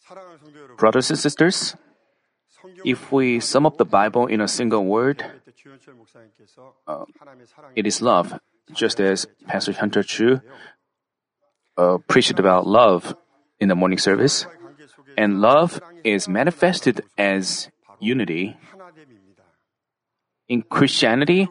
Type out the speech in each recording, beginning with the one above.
Brothers and sisters, if we sum up the Bible in a single word, it is love, just as Pastor Hyun-Tae Chu preached about love in the morning service. And love is manifested as unity. In Christianity,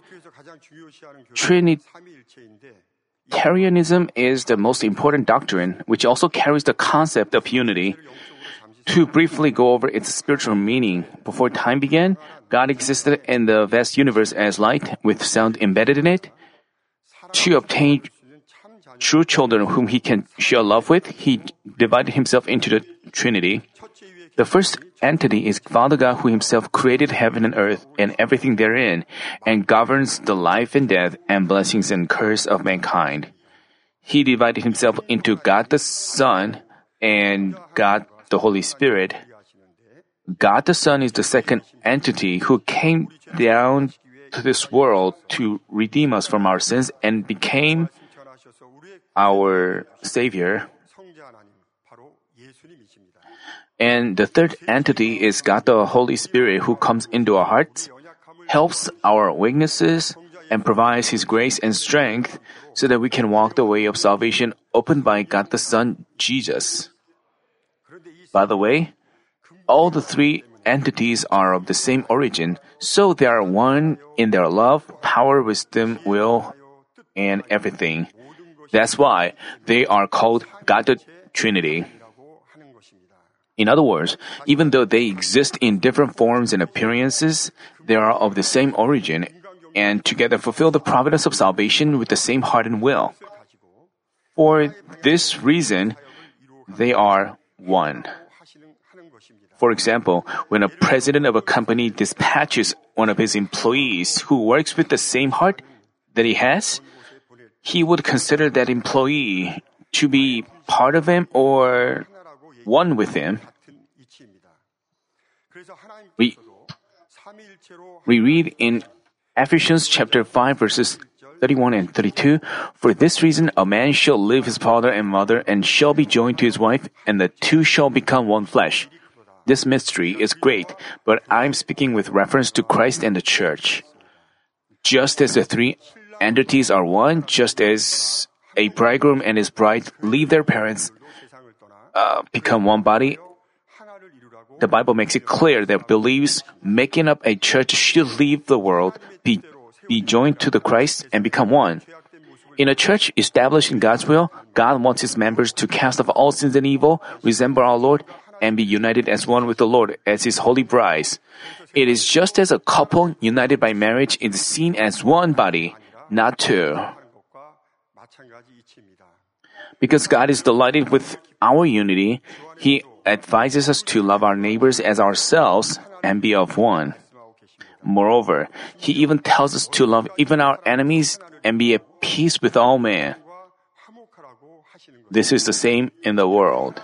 Trinitarianism is the most important doctrine, which also carries the concept of unity. To briefly go over its spiritual meaning, before time began, God existed in the vast universe as light, with sound embedded in it. To obtain true children whom He can share love with, He divided Himself into the Trinity. The first entity is Father God, who Himself created heaven and earth and everything therein, and governs the life and death and blessings and curse of mankind. He divided Himself into God the Son and God the Holy Spirit. God the Son is the second entity who came down to this world to redeem us from our sins and became our Savior. And the third entity is God the Holy Spirit, who comes into our hearts, helps our weaknesses, and provides His grace and strength so that we can walk the way of salvation opened by God the Son, Jesus. By the way, all the three entities are of the same origin, so they are one in their love, power, wisdom, will, and everything. That's why they are called God the Trinity. In other words, even though they exist in different forms and appearances, they are of the same origin and together fulfill the providence of salvation with the same heart and will. For this reason, they are one. For example, when a president of a company dispatches one of his employees who works with the same heart that he has, he would consider that employee to be part of him or one with him. We read in Ephesians chapter 5 verses 31 and 32, "For this reason a man shall leave his father and mother and shall be joined to his wife, and the two shall become one flesh." This mystery is great, but I'm speaking with reference to Christ and the church. Just as the three entities are one, just as a bridegroom and his bride leave their parents, become one body, the Bible makes it clear that believers making up a church should leave the world, be joined to the Christ, and become one. In a church established in God's will, God wants His members to cast off all sins and evil, resemble our Lord, and be united as one with the Lord as His holy brides. It is just as a couple united by marriage is seen as one body, not two. Because God is delighted with our unity, He advises us to love our neighbors as ourselves and be of one. Moreover, He even tells us to love even our enemies and be at peace with all men. This is the same in the world.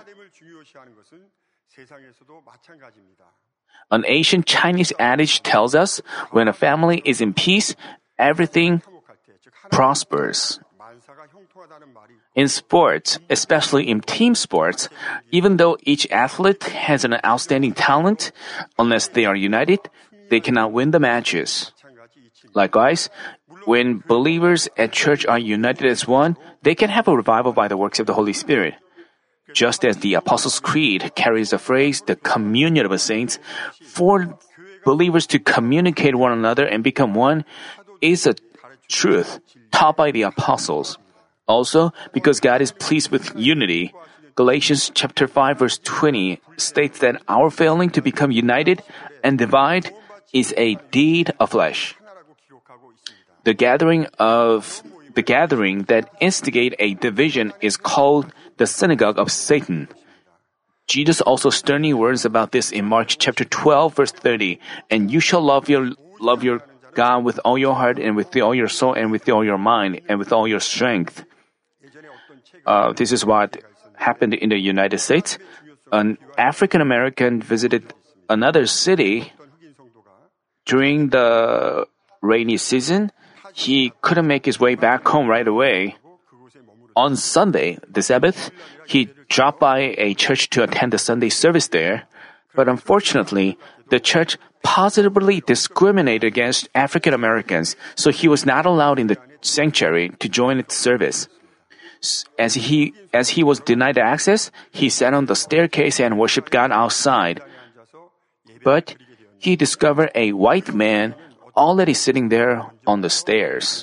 An ancient Chinese adage tells us, when a family is in peace, everything prospers. In sports, especially in team sports, even though each athlete has an outstanding talent, unless they are united, they cannot win the matches. Likewise, when believers at church are united as one, they can have a revival by the works of the Holy Spirit. Just as the Apostles' Creed carries the phrase, the communion of the saints, for believers to communicate one another and become one is a truth taught by the apostles. Also, because God is pleased with unity, Galatians chapter 5 verse 20 states that our failing to become united and divide is a deed of flesh. The gathering that instigate a division is called the synagogue of Satan. Jesus also sternly warns about this in Mark chapter 12 verse 30, "And you shall love your God with all your heart and with all your soul and with all your mind and with all your strength." This is what happened in the United States. An African American visited another city during the rainy season. He couldn't make his way back home right away. On Sunday, the Sabbath, he dropped by a church to attend the Sunday service there. But unfortunately, the church positively discriminated against African Americans, so he was not allowed in the sanctuary to join its service. As he was denied access, he sat on the staircase and worshipped God outside. But he discovered a white man already sitting there on the stairs.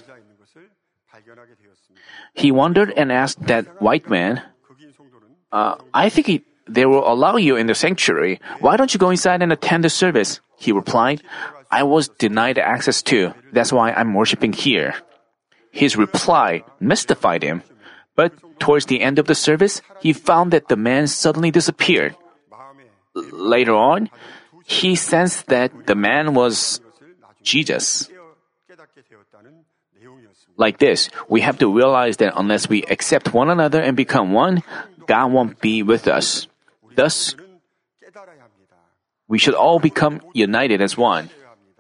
He wondered and asked that white man, I think they will allow you in the sanctuary. Why don't you go inside and attend the service? He replied, I was denied access too. That's why I'm worshiping here. His reply mystified him. But towards the end of the service, he found that the man suddenly disappeared. Later on, he sensed that the man was Jesus. Like this, we have to realize that unless we accept one another and become one, God won't be with us. Thus, we should all become united as one.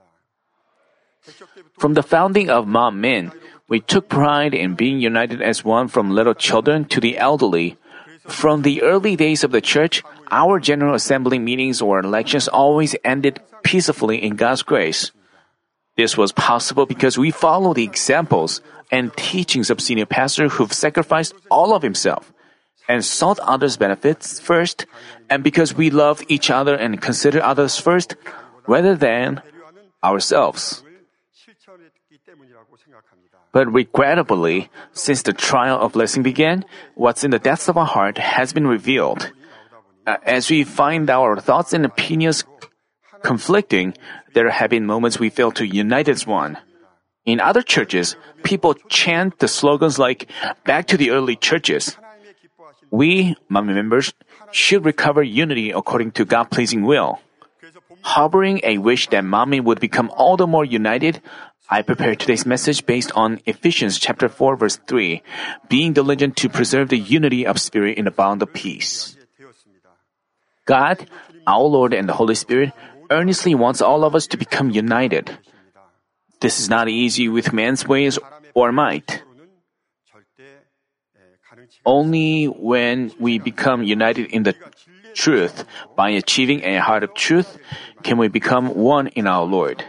From the founding of Manmin, we took pride in being united as one from little children to the elderly. From the early days of the church, our General Assembly meetings or elections always ended peacefully in God's grace. This was possible because we follow the examples and teachings of senior pastors who've sacrificed all of himself and sought others' benefits first, and because we love each other and consider others first rather than ourselves. But regrettably, since the trial of blessing began, what's in the depths of our heart has been revealed. As we find our thoughts and opinions conflicting, there have been moments we fail to unite as one. In other churches, people chant the slogans like, "Back to the early churches." We, Manmin members, should recover unity according to God-pleasing will. Harboring a wish that Manmin would become all the more united, I prepared today's message based on Ephesians chapter 4 verse 3, being diligent to preserve the unity of spirit in the bond of peace. God, our Lord and the Holy Spirit, earnestly wants all of us to become united. This is not easy with man's ways or might. Only when we become united in the truth, by achieving a heart of truth, can we become one in our Lord.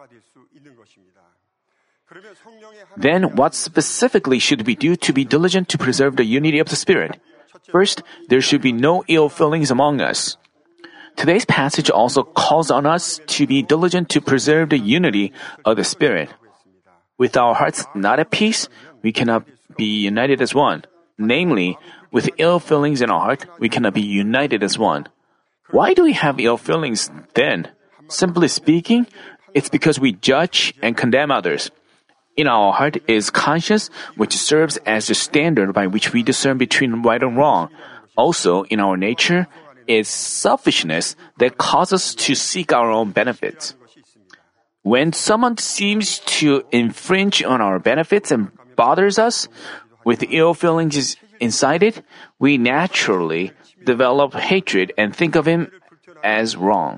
Then, what specifically should we do to be diligent to preserve the unity of the Spirit? First, there should be no ill feelings among us. Today's passage also calls on us to be diligent to preserve the unity of the Spirit. With our hearts not at peace, we cannot be united as one. Namely, with ill feelings in our heart, we cannot be united as one. Why do we have ill feelings then? Simply speaking, it's because we judge and condemn others. In our heart is conscience, which serves as the standard by which we discern between right and wrong. Also, in our nature is selfishness that causes us to seek our own benefits. When someone seems to infringe on our benefits and bothers us with ill feelings inside it, we naturally develop hatred and think of him as wrong.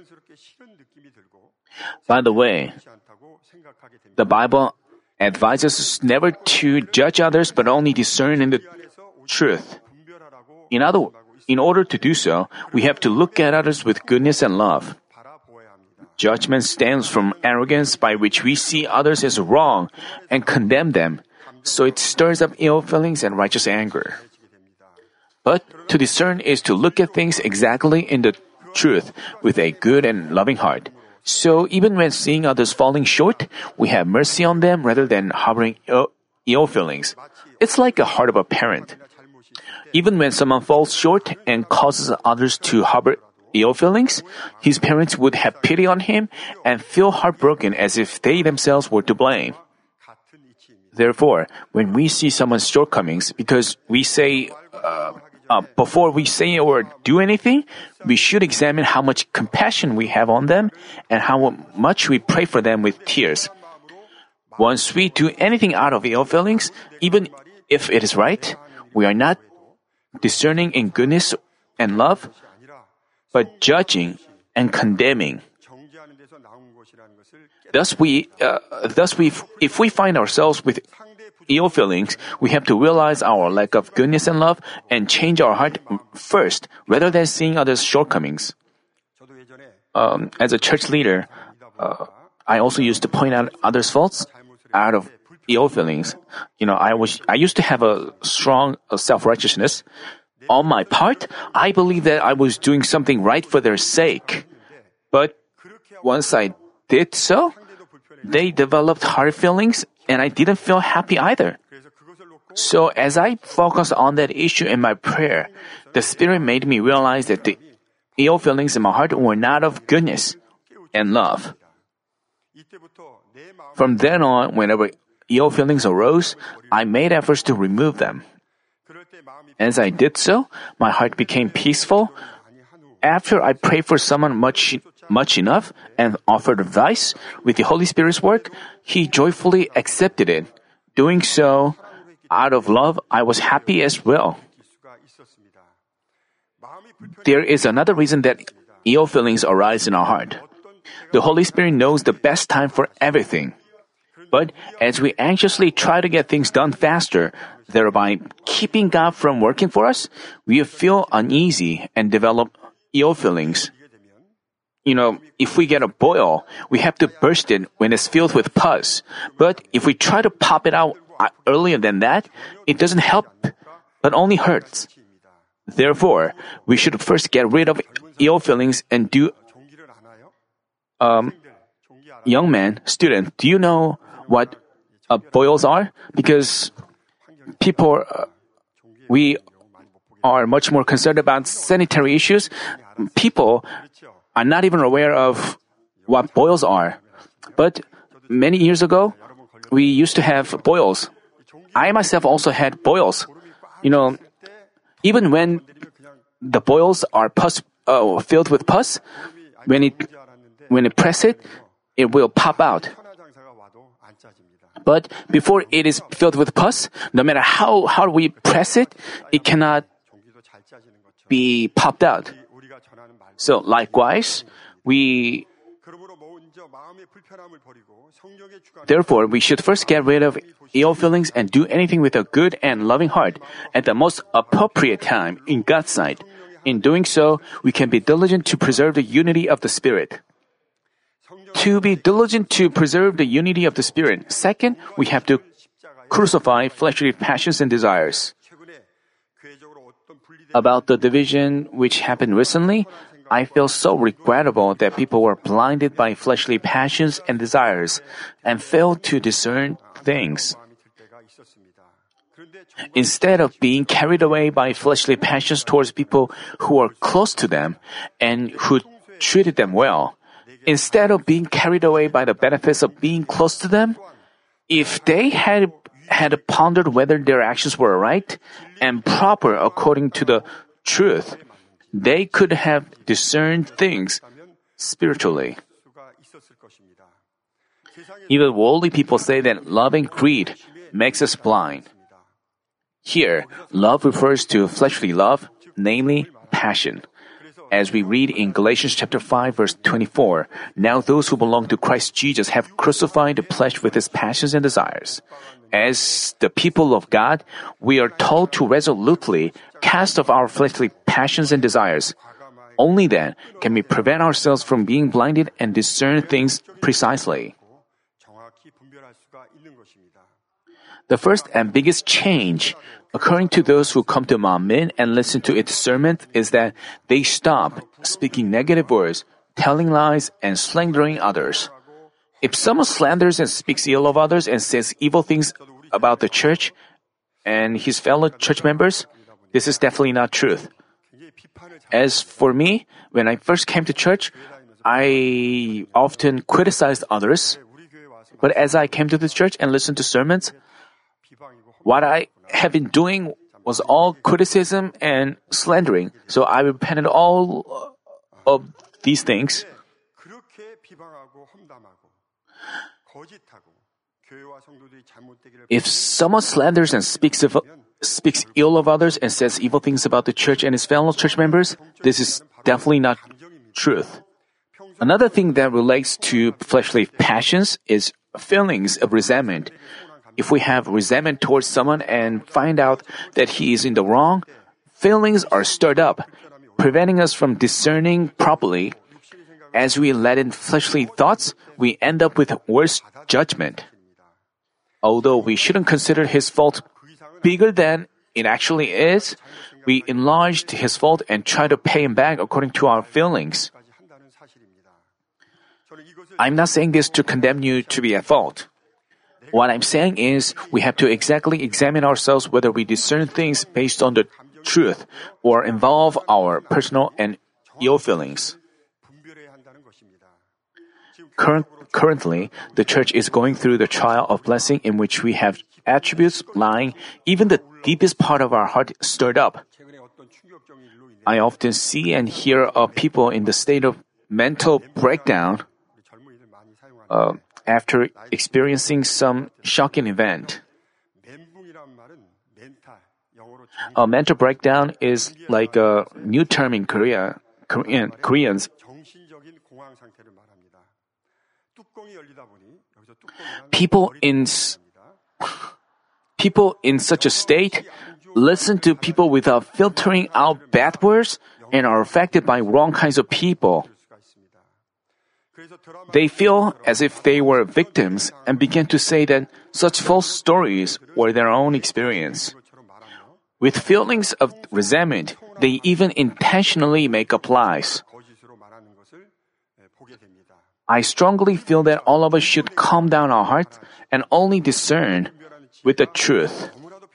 By the way, the Bible advises us never to judge others but only discern in the truth. In order to do so, we have to look at others with goodness and love. Judgment stems from arrogance by which we see others as wrong and condemn them, so it stirs up ill feelings and righteous anger. But to discern is to look at things exactly in the truth with a good and loving heart. So even when seeing others falling short, we have mercy on them rather than harboring ill feelings. It's like the heart of a parent. Even when someone falls short and causes others to harbor ill feelings, his parents would have pity on him and feel heartbroken as if they themselves were to blame. Therefore, when we see someone's shortcomings, before we say or do anything, we should examine how much compassion we have on them and how much we pray for them with tears. Once we do anything out of ill feelings, even if it is right, we are not discerning in goodness and love, but judging and condemning. If we find ourselves with ill feelings, we have to realize our lack of goodness and love and change our heart first, rather than seeing others' shortcomings. As a church leader, I also used to point out others' faults out of ill feelings. I used to have a strong self-righteousness. On my part, I believe that I was doing something right for their sake. But once I did so, they developed hard feelings, and I didn't feel happy either. So as I focused on that issue in my prayer, the Spirit made me realize that the ill feelings in my heart were not of goodness and love. From then on, whenever ill feelings arose, I made efforts to remove them. As I did so, my heart became peaceful. After I prayed for someone much enough and offered advice with the Holy Spirit's work, he joyfully accepted it. Doing so, out of love, I was happy as well. There is another reason that ill feelings arise in our heart. The Holy Spirit knows the best time for everything. But as we anxiously try to get things done faster, thereby keeping God from working for us, we feel uneasy and develop ill feelings. If we get a boil, we have to burst it when it's filled with pus. But if we try to pop it out earlier than that, it doesn't help, but only hurts. Therefore, we should first get rid of ill feelings and do. Young man, student, do you know what boils are? Because we are much more concerned about sanitary issues. People are not even aware of what boils are. But many years ago, we used to have boils. I myself also had boils. Even when the boils are filled with pus, when you press it, it will pop out. But before it is filled with pus, no matter how hard we press it, it cannot be popped out. So likewise, therefore, we should first get rid of ill feelings and do anything with a good and loving heart at the most appropriate time in God's sight. In doing so, we can be diligent to preserve the unity of the Spirit. To be diligent to preserve the unity of the Spirit, second, we have to crucify fleshly passions and desires. About the division which happened recently, I feel so regrettable that people were blinded by fleshly passions and desires and failed to discern things. Instead of being carried away by fleshly passions towards people who are close to them and who treated them well, instead of being carried away by the benefits of being close to them, if they had pondered whether their actions were right and proper according to the truth, they could have discerned things spiritually. Even worldly people say that love and greed makes us blind. Here, love refers to fleshly love, namely passion. As we read in Galatians chapter 5 verse 24, now those who belong to Christ Jesus have crucified the flesh with its passions and desires. As the people of God, we are told to resolutely cast off our fleshly passions and desires. Only then can we prevent ourselves from being blinded and discern things precisely. The first and biggest change occurring to those who come to Manmin and listen to its sermon is that they stop speaking negative words, telling lies, and slandering others. If someone slanders and speaks ill of others and says evil things about the church and his fellow church members, this is definitely not truth. As for me, when I first came to church, I often criticized others. But as I came to the church and listened to sermons, what I have been doing was all criticism and slandering. So I repented all of these things. If someone slanders and speaks ill of others and says evil things about the church and his fellow church members, this is definitely not truth. Another thing that relates to fleshly passions is feelings of resentment. If we have resentment towards someone and find out that he is in the wrong, feelings are stirred up, preventing us from discerning properly. As we let in fleshly thoughts, we end up with worse judgment. Although we shouldn't consider his fault bigger than it actually is, we enlarged his fault and try to pay him back according to our feelings. I'm not saying this to condemn you to be at fault. What I'm saying is we have to exactly examine ourselves whether we discern things based on the truth or involve our personal and ill feelings. Currently, the church is going through the trial of blessing in which we have attributes lying even the deepest part of our heart stirred up. I often see and hear of people in the state of mental breakdown after experiencing some shocking event. A mental breakdown is like a new term in Koreans. People in such a state listen to people without filtering out bad words and are affected by wrong kinds of people. They feel as if they were victims and begin to say that such false stories were their own experience. With feelings of resentment, they even intentionally make up lies. I strongly feel that all of us should calm down our hearts and only discern with the truth.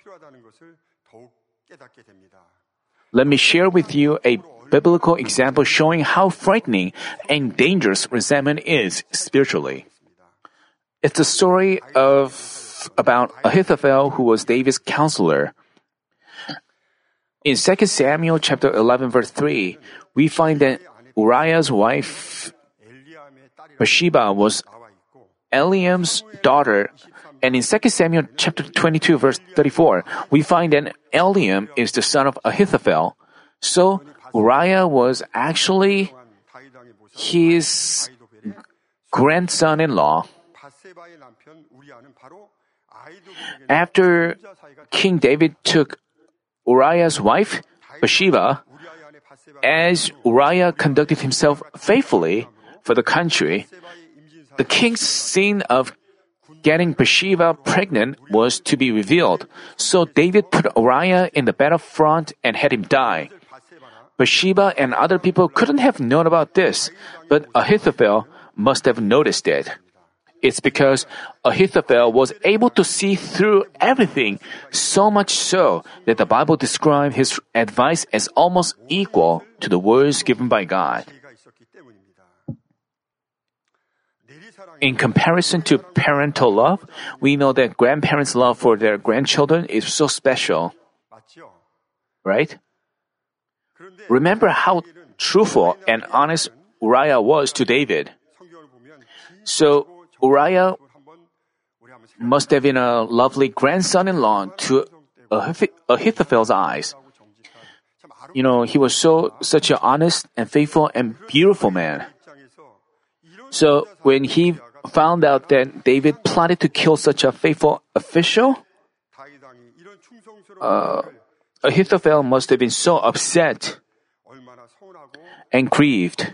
Let me share with you a biblical example showing how frightening and dangerous resentment is spiritually. It's the story about Ahithophel, who was David's counselor. In 2 Samuel chapter 11 verse 3, we find that Uriah's wife Bathsheba was Eliam's daughter, and in 2 Samuel chapter 22 verse 34, we find that Eliam is the son of Ahithophel. So Uriah was actually his grandson-in-law. After King David took Uriah's wife, Bathsheba, as Uriah conducted himself faithfully for the country, the king's sin of getting Bathsheba pregnant was to be revealed. So David put Uriah in the battlefront and had him die. Bathsheba and other people couldn't have known about this, but Ahithophel must have noticed it. It's because Ahithophel was able to see through everything, so much so that the Bible described his advice as almost equal to the words given by God. In comparison to parental love, we know that grandparents' love for their grandchildren is so special. Right? Remember how truthful and honest Uriah was to David. So, Uriah must have been a lovely grandson-in-law to Ahithophel's eyes. He was such an honest and faithful and beautiful man. So, when he found out that David plotted to kill such a faithful official, Ahithophel must have been so upset and grieved.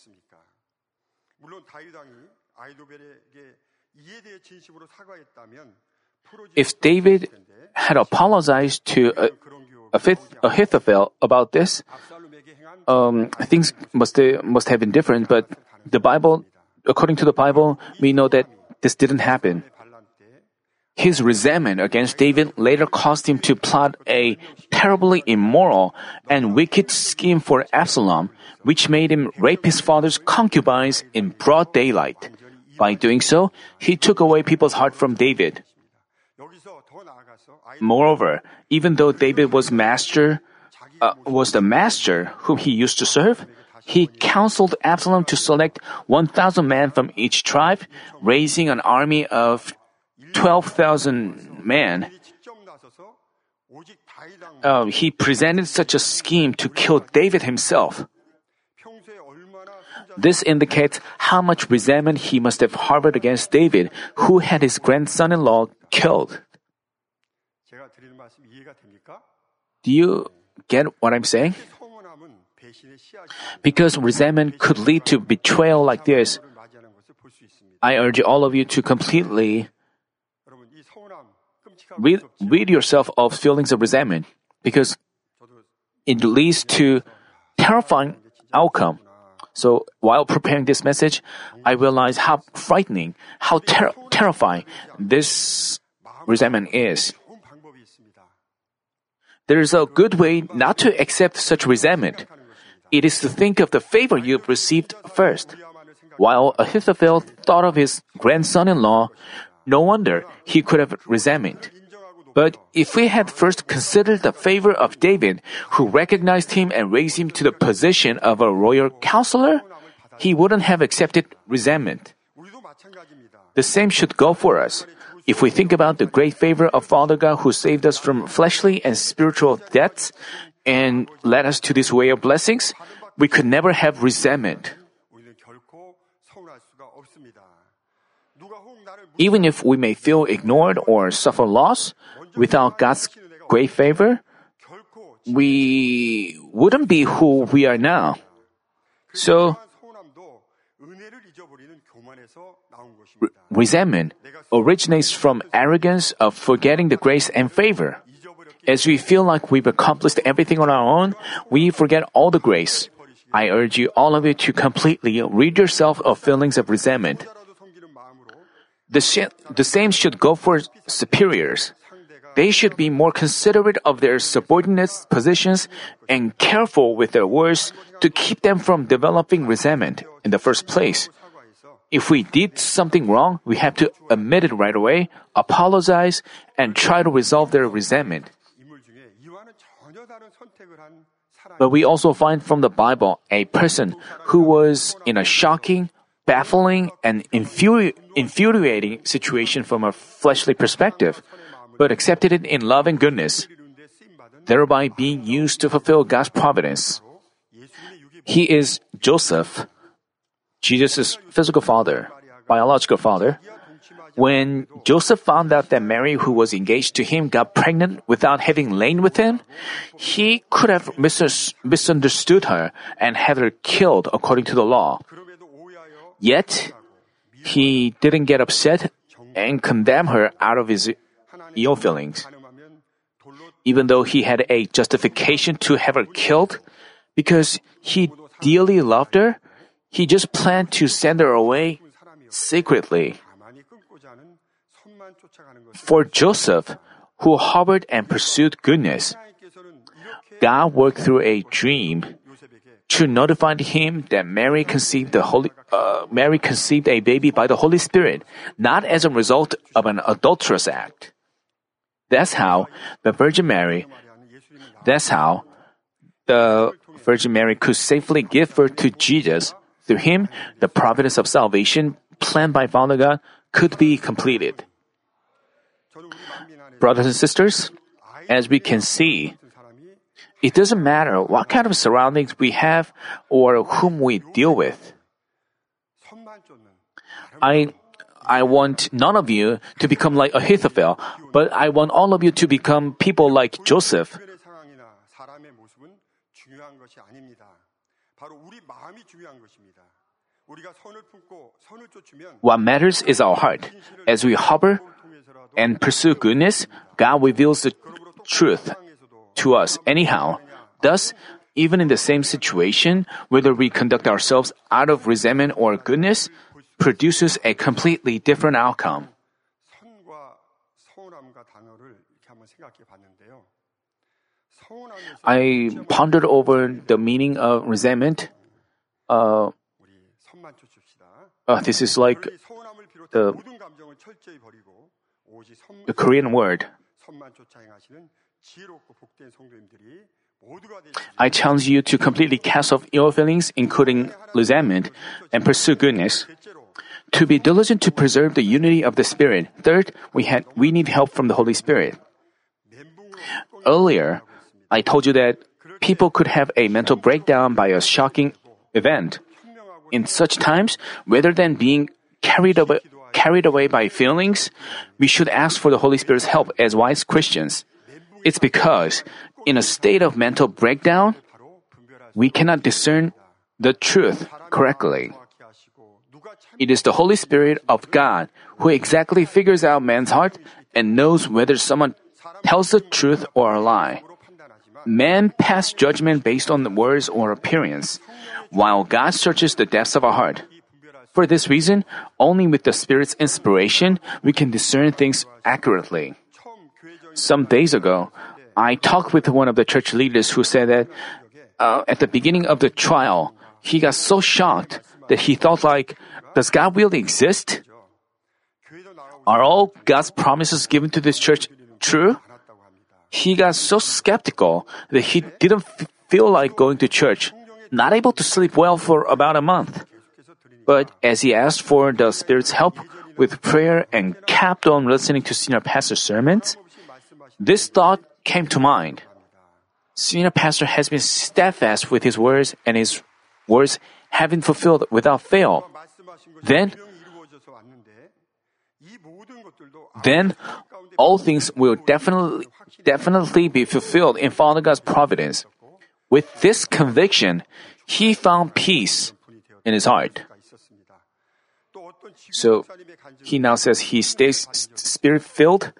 If David had apologized to Ahithophel about this, things must have been different. But according to the Bible, we know that this didn't happen. His resentment against David later caused him to plot a terribly immoral and wicked scheme for Absalom, which made him rape his father's concubines in broad daylight. By doing so, he took away people's heart from David. Moreover, even though David was the master whom he used to serve, he counseled Absalom to select 1,000 men from each tribe, raising an army of 12,000 men. He presented such a scheme to kill David himself. This indicates how much resentment he must have harbored against David, who had his grandson-in-law killed. 제가 드리는 말씀 이해가 됩니까? Do you get what I'm saying? 서운함은 배신의 씨앗이 Because resentment could lead to betrayal like this, 를 맞이하는 것을 볼 수 있습니다. I urge all of you to completely 여러분 이 서운함 끔찍하고 rid yourself of feelings of resentment, because 저도 it leads to terrifying outcome. So while preparing this message, I realized how frightening, how terrifying this resentment is. 좋은 방법이 있습니다. There is a good way not to accept such resentment. It is to think of the favor you've received first. While Ahithophel thought of his grandson-in-law, no wonder he could have resentment. But if we had first considered the favor of David, who recognized him and raised him to the position of a royal counselor, he wouldn't have accepted resentment. 우리도 마찬가지입니다. The same should go for us. If we think about the great favor of Father God who saved us from fleshly and spiritual deaths and led us to this way of blessings, we could never have resentment. 우리는 결코 서운할 수가 없습니다. 누가 혹 나를 Even if we may feel ignored or suffer loss, without God's great favor, 결코 we wouldn't be who we are now. So, 서운함도 은혜를 잊어버리는 교만에서 나온 것입니다. resentment originates from arrogance of forgetting the grace and favor. As we feel like we've accomplished everything on our own, we forget all the grace. I urge you, all of you, to completely rid yourself of feelings of resentment. 라도 섬기는 마음으로 The same should go for superiors. They should be more considerate of their subordinates' positions and careful with their words to keep them from developing resentment in the first place. 사과해서 If we did something wrong, we have to admit it right away, apologize, and try to resolve their resentment. 인물 중에 이와는 전혀 다른 선택을 한 사람이 But we also find from the Bible a person who was in a shocking, baffling, and infuriating situation from a fleshly perspective, but accepted it in love and goodness, 이루는데 쓰임받은 thereby being used to fulfill God's providence. 예수님의 육이 He is Joseph, Jesus' physical father, biological father. When Joseph found out that Mary, who was engaged to him, got pregnant without having lain with him, he could have misunderstood her and had her killed according to the law. 그럼에도 오해하여 Yet, he didn't get upset and condemn her out of his ill feelings. 가늠하면 돌로 Even though he had a justification to have her killed, because he dearly loved her, he just planned to send her away secretly. 가만히 끊고자 하는 손만 쫓아가는 것을 For Joseph, who harbored and pursued goodness, 하나님께서는 이렇게 God worked through a dream 요셉에게 to notify him that Mary conceived a baby by the Holy Spirit, not as a result of an adulterous act. That's how the Virgin Mary could safely give birth to Jesus. Through him, the providence of salvation planned by Father God could be completed. 저는 우리 만민 안에 Brothers and sisters, as we can see, 사람이 it doesn't matter what kind of surroundings we have or whom we deal with. 손만 쫓는 I want none of you to become like Ahithophel, but I want all of you to become people like Joseph. 주변의 상황이나 사람의 모습은 중요한 것이 아닙니다. 바로 우리 마음이 중요한 것입니다. 우리가 선을 품고 선을 쫓으면 What matters is our heart. As we harbor 통해서라도 and pursue goodness, God reveals the truth to us anyhow. Thus, even in the same situation, whether we conduct ourselves out of resentment or goodness, produces a completely different outcome. 선과 서운함과 단어를 이렇게 한번 생각해 봤는데요. 서운함에서 I pondered over the meaning of resentment. 우리 선만 쫓읍시다. This is like 우리 서운함을 비롯한 the- 모든 감정을 철저히 버리고 오직 the Korean word. 선만 쫓아 행하시는 지혜롭고 복된 성도님들이 모두가 되시기 I challenge you to completely cast off ill feelings, including resentment, and pursue goodness. 셋째로 To be diligent to preserve the unity of the Spirit. Third, we need help from the Holy Spirit. 멘붕으로 Earlier, I told you that people could have a mental breakdown by a shocking event. 현명하고 In such times, rather than being carried away by feelings, we should ask for the Holy Spirit's help as wise Christians. It's because, in a state of mental breakdown, we cannot discern the truth correctly. It is the Holy Spirit of God who exactly figures out man's heart and knows whether someone tells the truth or a lie. Man passes judgment based on the words or appearance, while God searches the depths of our heart. For this reason, only with the Spirit's inspiration, we can discern things accurately. Some days ago, I talked with one of the church leaders who said that at the beginning of the trial, he got so shocked that he thought like, does God really exist? Are all God's promises given to this church true? He got so skeptical that he didn't feel like going to church, not able to sleep well for about a month. But as he asked for the Spirit's help with prayer and kept on listening to senior pastor's sermons, this thought came to mind. Senior pastor has been steadfast with his words, and his words have been fulfilled without fail. Then all things will definitely be fulfilled in Father God's providence. With this conviction, he found peace in his heart. So he now says he stays Spirit-filled.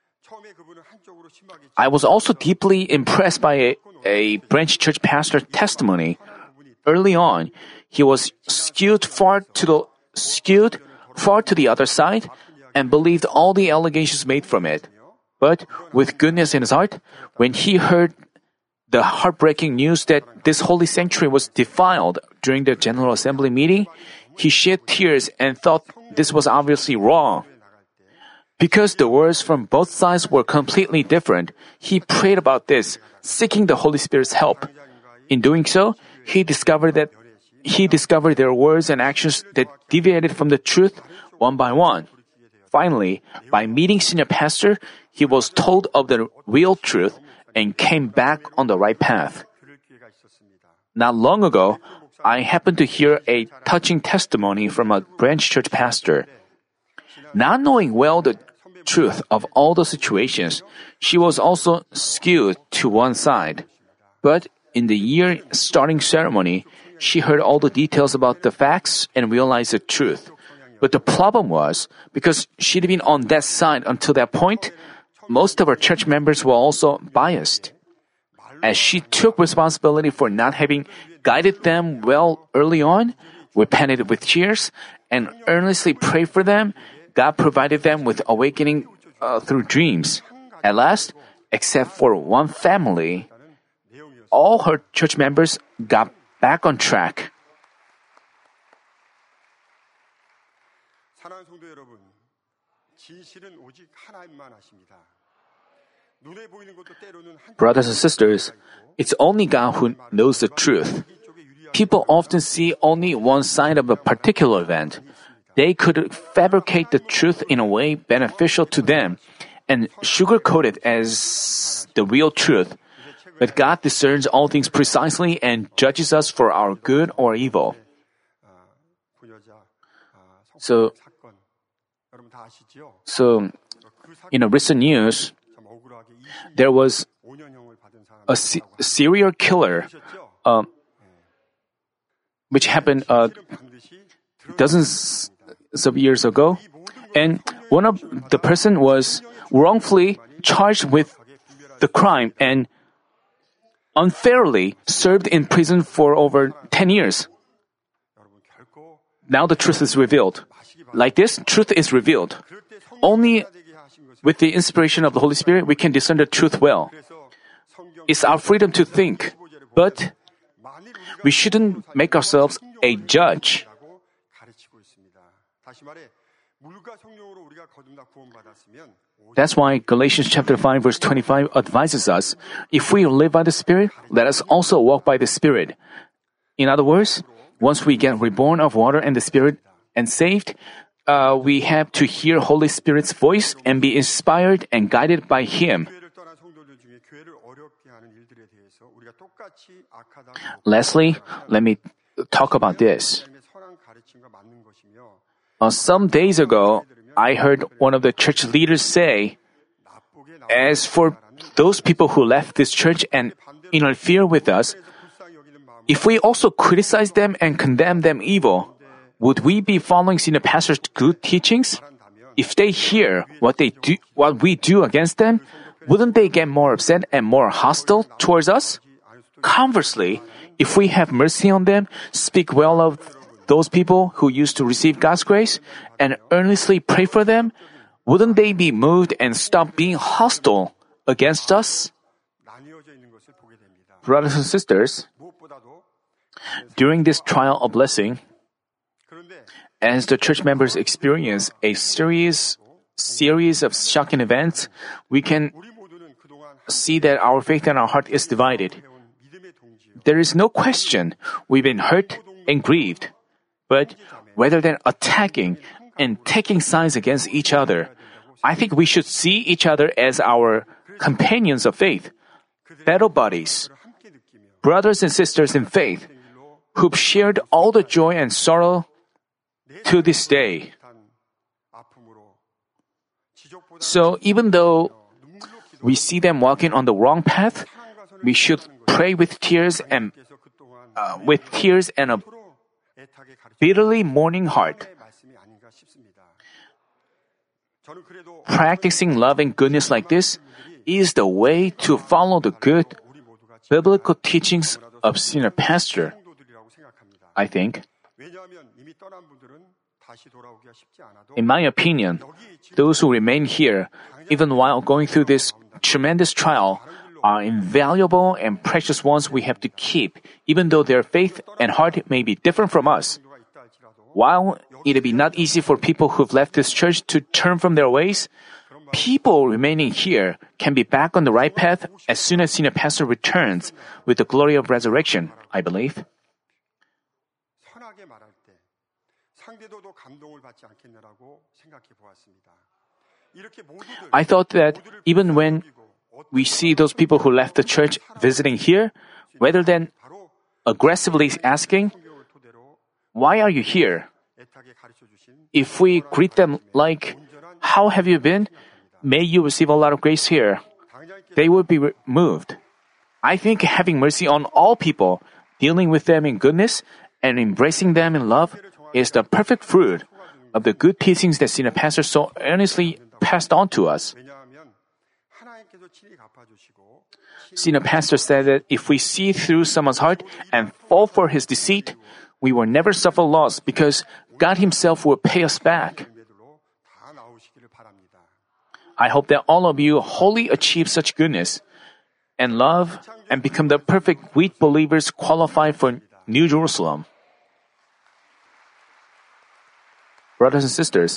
I was also deeply impressed by a branch church pastor's testimony. Early on, he was skewed far to the other side and believed all the allegations made from it. But with goodness in his heart, when he heard the heartbreaking news that this holy sanctuary was defiled during the General Assembly meeting, he shed tears and thought this was obviously wrong. Because the words from both sides were completely different, he prayed about this, seeking the Holy Spirit's help. In doing so, he discovered their words and actions that deviated from the truth one by one. Finally, by meeting senior pastor, he was told of the real truth and came back on the right path. Not long ago, I happened to hear a touching testimony from a branch church pastor. Not knowing well the truth of all the situations, she was also skewed to one side. But in the year-starting ceremony, she heard all the details about the facts and realized the truth. But the problem was, because she'd been on that side until that point, most of her church members were also biased. As she took responsibility for not having guided them well early on, repented with tears, and earnestly prayed for them, God provided them with awakening through dreams. At last, except for one family, all her church members got back on track. 사랑하는 성도 여러분, 진실은 오직 하나님만 아십니다. 눈에 보이는 것도 때로는 Brothers and sisters, it's only God who knows the truth. People often see only one side of a particular event. They could fabricate the truth in a way beneficial to them and sugarcoat it as the real truth. But God discerns all things precisely and judges us for our good or evil. So in a recent news, there was a serial killer, which happened dozens of years ago, and one of the person was wrongfully charged with the crime and unfairly served in prison for over 10 years. Now the truth is revealed. Like this, truth is revealed. Only with the inspiration of the Holy Spirit, we can discern the truth well. It's our freedom to think, but we shouldn't make ourselves a judge. That's why Galatians chapter 5 verse 25 advises us, if we live by the Spirit, let us also walk by the Spirit. In other words, once we get reborn of water and the Spirit and saved, we have to hear Holy Spirit's voice and be inspired and guided by Him. Lastly, let me talk about this. Some days ago, I heard one of the church leaders say, as for those people who left this church and interfere with us, if we also criticize them and condemn them evil, would we be following senior pastor's good teachings? If they hear what we do against them, wouldn't they get more upset and more hostile towards us? Conversely, if we have mercy on them, speak well of those people who used to receive God's grace, and earnestly pray for them, wouldn't they be moved and stop being hostile against us? Brothers and sisters, during this trial of blessing, as the church members experience a series of shocking events, we can see that our faith and our heart is divided. There is no question we've been hurt and grieved. But rather than attacking and taking sides against each other, I think we should see each other as our companions of faith, battle buddies, brothers and sisters in faith, who've shared all the joy and sorrow to this day. So even though we see them walking on the wrong path, we should pray with tears and a bitterly mourning heart. Practicing love and goodness like this is the way to follow the good biblical teachings of senior pastor, I think. In my opinion, those who remain here, even while going through this tremendous trial, are invaluable and precious ones we have to keep, even though their faith and heart may be different from us. While it would be not easy for people who've left this church to turn from their ways, people remaining here can be back on the right path as soon as senior pastor returns with the glory of resurrection, I believe. I thought that even when we see those people who left the church visiting here, rather than aggressively asking, "Why are you here?" if we greet them like, "How have you been? May you receive a lot of grace here," they would be moved. I think having mercy on all people, dealing with them in goodness, and embracing them in love is the perfect fruit of the good teachings that senior pastor so earnestly passed on to us. Senior pastor said that if we see through someone's heart and fall for his deceit, we will never suffer loss because God Himself will pay us back. I hope that all of you wholly achieve such goodness and love and become the perfect wheat believers qualified for New Jerusalem. Brothers and sisters,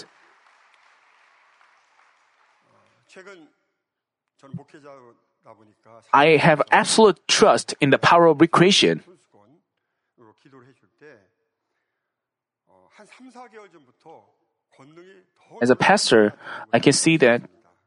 I have absolute trust in the power of recreation. As a pastor, I can see that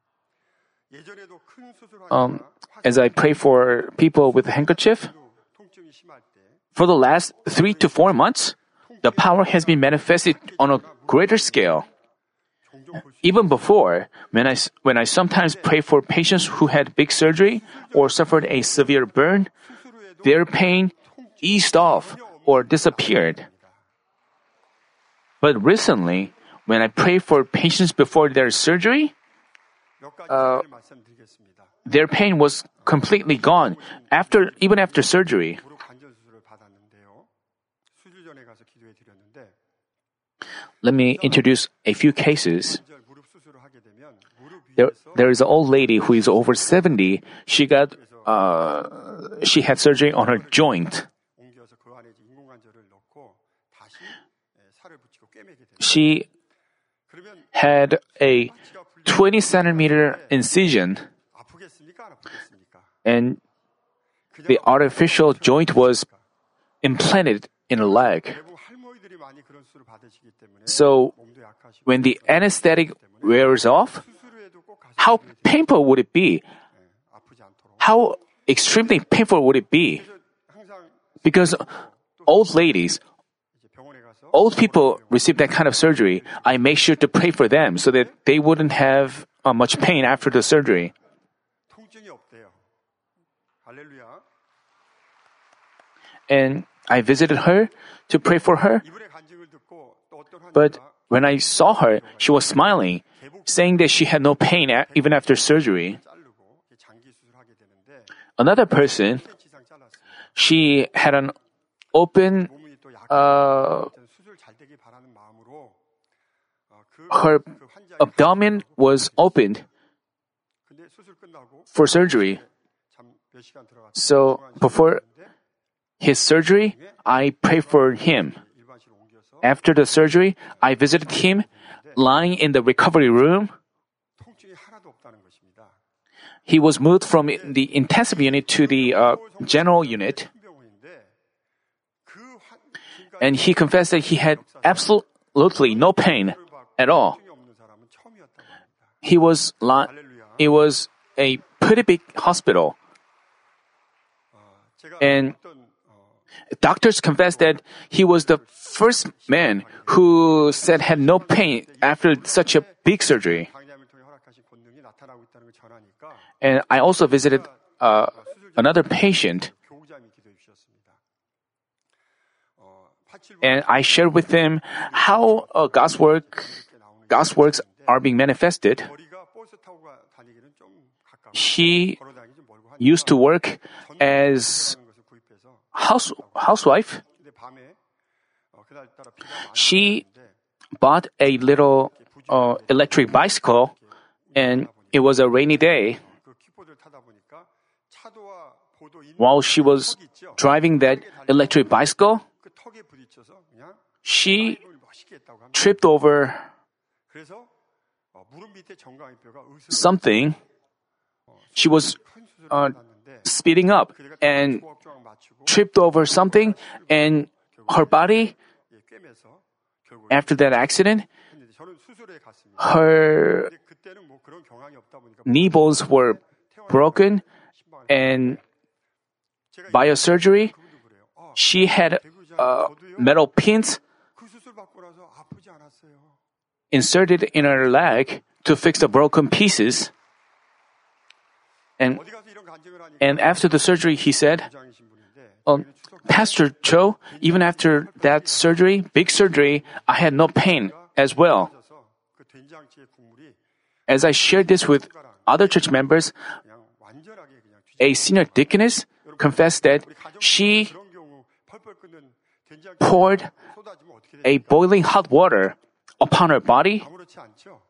as I pray for people with a handkerchief, for the last 3 to 4 months, the power has been manifested on a greater scale. Even before, when I sometimes pray for patients who had big surgery or suffered a severe burn, their pain eased off or disappeared. But recently, when I pray for patients before their surgery, their pain was completely gone even after surgery. Let me introduce a few cases. There is an old lady who is over 70. She had surgery on her joint. She had a 20 centimeter incision, and the artificial joint was implanted in her leg. So, when the anesthetic wears off, how painful would it be? How extremely painful would it be? Because old ladies old people receive that kind of surgery, I make sure to pray for them so that they wouldn't have much pain after the surgery. 통증이 없대요. 할렐루야. And I visited her to pray for her. 이분의 간증을 듣고 또 어떤 But 환자가 when I saw her, she was smiling, saying that she had no pain even after surgery. 자르고 장기 수술하게 되는데 Another person, 10cm 이상 잘랐어요. she had an open, 몸이 또 약간 수술 잘 되길 바라는 마음으로 her 그 환자의 abdomen was opened 근데 수술 끝나고 for surgery. 참 몇 시간 들어갔어요. So before his surgery, I prayed for him. 일반실로 옮겨서 After the surgery, I visited him lying in the recovery room. 통증이 하나도 없다는 것입니다. He was moved from the intensive unit to the general unit, 큰 병원인데 and he confessed that he had absolutely no pain at all. 통증이 없는 사람은 처음이었다고 합니다. It was a pretty big hospital, 제가 and 어떤 doctors confessed that he was the first man who said had no pain after such a big surgery. 당뇨암을 통해 허락하신 권능이 나타나고 있다는 걸 전하니까 And I also visited another patient, 교우장이 기도해 주셨습니다. and I shared with him how God's works are being manifested. 머리가 버스 타고 다니기는 좀 가까워. He 걸어다니기 좀 멀고 하니까 used to work as 그런 것을 구입해서 housewife. 근데 밤에 그날따라 비가 많이 She 오는데 bought a little electric bicycle, and it was a rainy day. 그 킥보드를 타다 보니까 차도와 보도 있는 While she was 턱이 있죠. driving that electric bicycle, 그 턱에 부딪혀서 그냥 she 힘을 멋있게 했다고 합니다. tripped over 그래서 무릎 밑에 정강이뼈가 something. She was 큰 수술을 받았는데 speeding up and 조각조각 맞추고 tripped over something, and her body, 꿰매서 결국 after that accident, 했는데 저는 수술에 갔습니다. her 근데 그때는 뭐 그런 경황이 없다 보니까 knee bones were broken, and 제가 by a surgery, 그분도 그래요. she had 저도요. metal pins 그 수술 받고 나서 아프지 않았어요. inserted in her leg to fix the broken pieces. And 어디 가서 이런 간증을 하니까 and after the surgery, he said, 부장이신 분인데 Pastor Cho, even after that surgery, big surgery, I had no pain as well. 그래서 그 된장찌개 국물이 As I shared this with other church members, 그냥 완전하게 그냥 a senior deaconess confessed that 우리 가족 she 그런 경우 펄펄 끓는 된장찌개 poured 쏟아지면 어떻게 돼요? a boiling hot water upon her body. 아무렇지 않죠.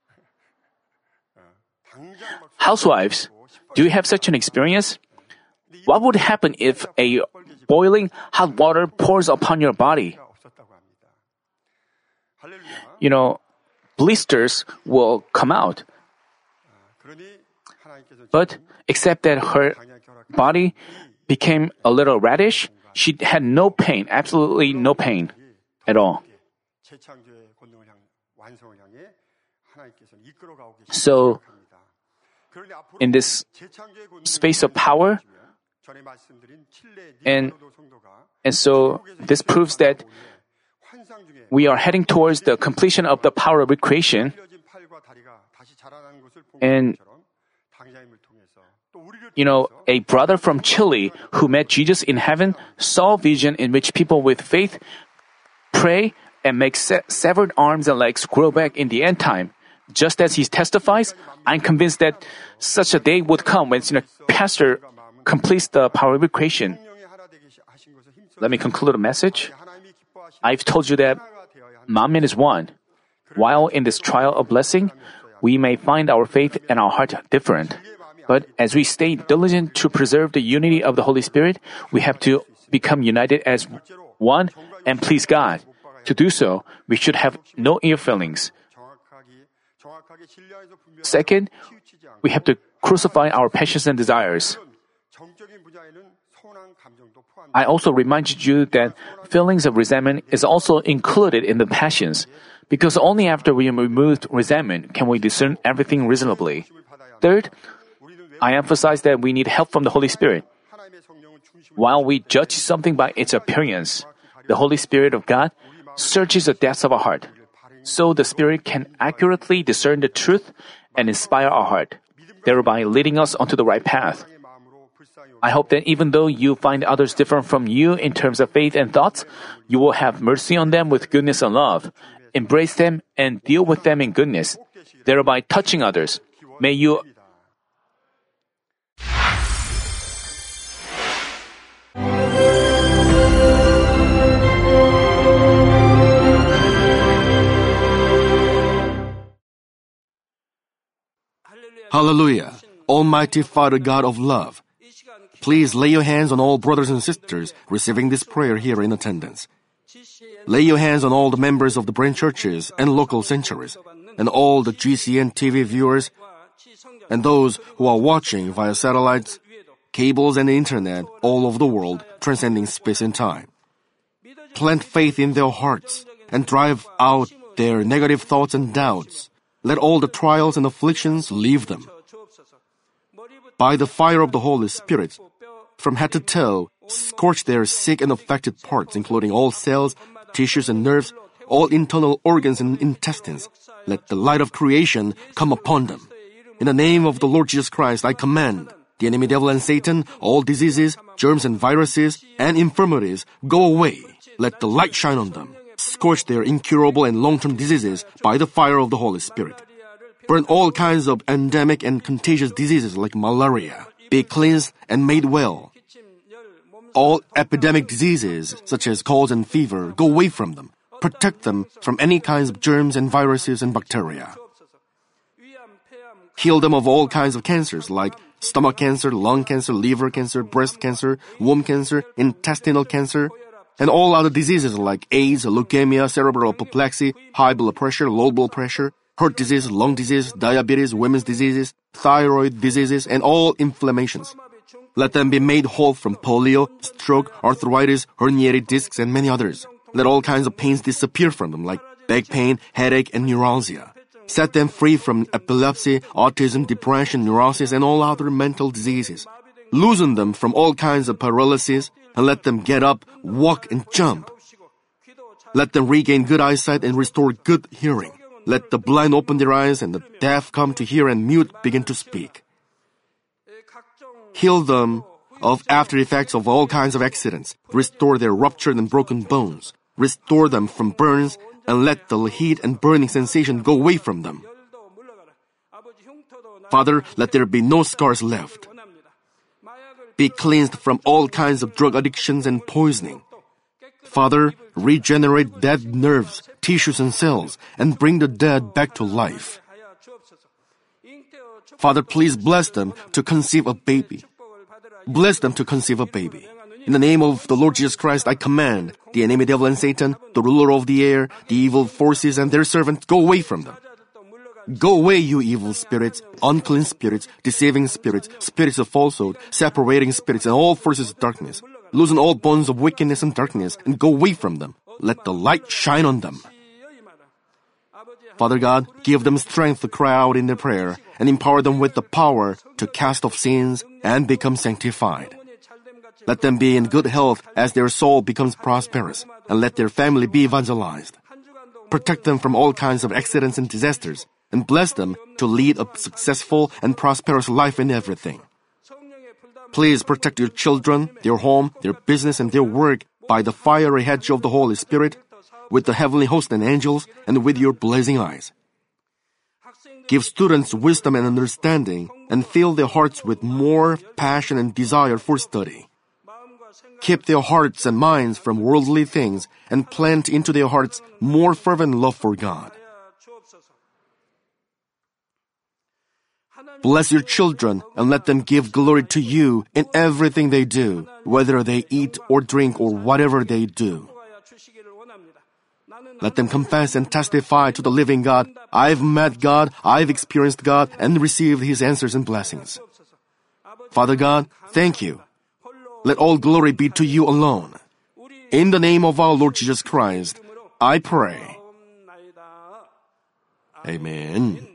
당장 막 Housewives, do you have such an experience? What would happen if a boiling hot water pours upon your body? 없었다고 합니다. 할렐루야. You know, blisters will come out. 그러니 하나님께서 But except that her 당뇨 결합 body became a little reddish, she had no pain, absolutely no pain at all. 재창조의 권능을 완성을 향해 하나님께서 이끌어가고 계십니다. So, in this 재창조의 권능을 space of power, 전에 말씀드린 칠레 and 니코도 성도가 so this proves that 환상 중에 we are heading towards the completion of the power of recreation. 틀려진 팔과 다리가 다시 자라나는 것을 본 And 것처럼 당자임을 통해서 또 우리를 You know, 통해서 a brother from Chile who met Jesus in heaven saw a vision in which people with faith pray and make severed arms and legs grow back in the end time. Just as he testifies, I'm convinced that such a day would come when pastor completes the power of recreation. 성령이 하나 되게 하신 것을 힘써 Let me conclude the message. 하나님이 기뻐하시는 I've told you that 하나가 되어야 하는 Manmin is one. While in this trial of blessing, we may find our faith and our heart different. But as we stay diligent to preserve the unity of the Holy Spirit, we have to become united as one and please God. To do so, we should have no ill feelings. 정확하게 진리안에서 분별하고 Second, 치우치지 않고 we have to crucify our passions and desires. 정적인 분야에는 서운한 감정도 포함. I also reminded you that feelings of resentment is also included in the passions, because only after we remove resentment can we discern everything reasonably. Third, I emphasize that we need help from the Holy Spirit. 하나님의 성령은 중심을 While we judge something by its appearance, the Holy Spirit of God searches the depths of our heart, so the Spirit can accurately discern the truth and inspire our heart, thereby leading us onto the right path. I hope that even though you find others different from you in terms of faith and thoughts, you will have mercy on them with goodness and love, embrace them and deal with them in goodness, thereby touching others. May you Hallelujah! Almighty Father God of love, please lay your hands on all brothers and sisters receiving this prayer here in attendance. Lay your hands on all the members of the branch churches and local sanctuaries, and all the GCN TV viewers, and those who are watching via satellites, cables, and the internet all over the world, transcending space and time. Plant faith in their hearts and drive out their negative thoughts and doubts. Let all the trials and afflictions leave them. By the fire of the Holy Spirit, from head to toe, scorch their sick and affected parts, including all cells, tissues, and nerves, all internal organs and intestines. Let the light of creation come upon them. In the name of the Lord Jesus Christ, I command the enemy devil and Satan, all diseases, germs and viruses, and infirmities, go away. Let the light shine on them. Scorch their incurable and long-term diseases by the fire of the Holy Spirit. Burn all kinds of endemic and contagious diseases like malaria. Be cleansed and made well. All epidemic diseases, such as colds and fever, go away from them. Protect them from any kinds of germs and viruses and bacteria. Heal them of all kinds of cancers like stomach cancer, lung cancer, liver cancer, breast cancer, womb cancer, intestinal cancer, and all other diseases like AIDS, leukemia, cerebral apoplexy, high blood pressure, low blood pressure, heart disease, lung disease, diabetes, women's diseases, thyroid diseases, and all inflammations. Let them be made whole from polio, stroke, arthritis, herniated discs, and many others. Let all kinds of pains disappear from them like back pain, headache, and neuralgia. Set them free from epilepsy, autism, depression, neurosis, and all other mental diseases. Loosen them from all kinds of paralysis, and let them get up, walk, and jump. Let them regain good eyesight and restore good hearing. Let the blind open their eyes and the deaf come to hear and mute begin to speak. Heal them of after effects of all kinds of accidents. Restore their ruptured and broken bones. Restore them from burns and let the heat and burning sensation go away from them. Father, let there be no scars left. Be cleansed from all kinds of drug addictions and poisoning. Father, regenerate dead nerves, tissues, and cells, and bring the dead back to life. Father, please bless them to conceive a baby. Bless them to conceive a baby. In the name of the Lord Jesus Christ, I command the enemy devil and Satan, the ruler of the air, the evil forces, and their servants, go away from them. Go away, you evil spirits, unclean spirits, deceiving spirits, spirits of falsehood, separating spirits, and all forces of darkness. Loosen all bonds of wickedness and darkness, and go away from them. Let the light shine on them. Father God, give them strength to cry out in their prayer, and empower them with the power to cast off sins and become sanctified. Let them be in good health as their soul becomes prosperous, and let their family be evangelized. Protect them from all kinds of accidents and disasters, and bless them to lead a successful and prosperous life in everything. Please protect your children, their home, their business, and their work by the fiery hedge of the Holy Spirit, with the heavenly host and angels, and with your blazing eyes. Give students wisdom and understanding, and fill their hearts with more passion and desire for study. Keep their hearts and minds from worldly things, and plant into their hearts more fervent love for God. Bless your children and let them give glory to you in everything they do, whether they eat or drink or whatever they do. Let them confess and testify to the living God, I've met God, I've experienced God, and received His answers and blessings. Father God, thank you. Let all glory be to you alone. In the name of our Lord Jesus Christ, I pray. Amen.